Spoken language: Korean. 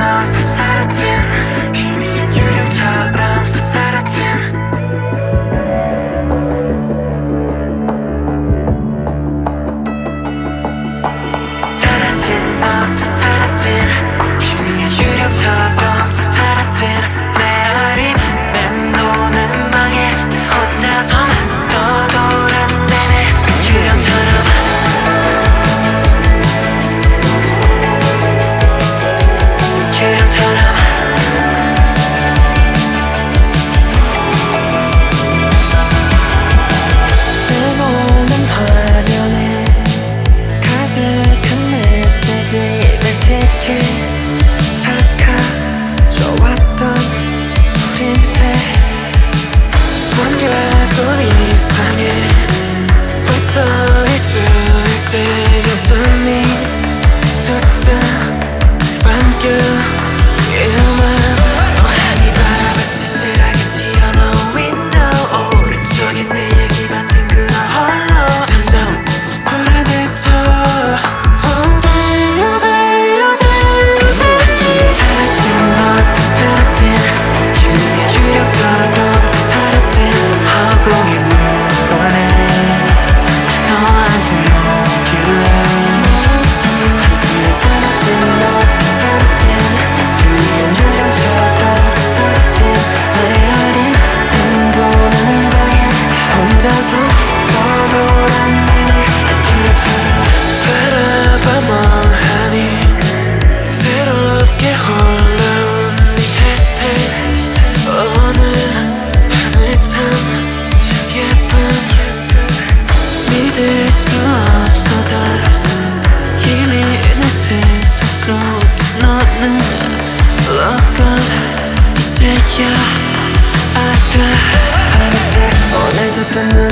벗어 사라진 희미한 유령처럼 사라진 사라진 벗어 사라진 희미한 유령처럼 사라진 메아리 맴도는 방에 혼자서만 떠돌아내네 유령처럼 좀 이상해 벌써 일주일째 여전히 숫자 반겨 이만 어항이 바라볼 쓸쓸하게 띄어놓은 윈도우 오른쪽에 내 얘기만 둥그러 홀로 점점 불안해져 한숨에 사라진 벗어 사라진 희미한 유령처럼 사라진 허공에 묻거나 너한테 묻길래 한숨에 사라진 벗어 사라진 희미한 유령처럼 사라진 메아리 맴도는 방에 혼자서 떠돌아내네 바라봐 멍하니 새롭게 올라온 네 해시태그 오늘 하늘 참 예쁜 믿을 수 없어 다 이미 내 세상 속 너는 어떤 이제야 알아 밤새 오늘도 또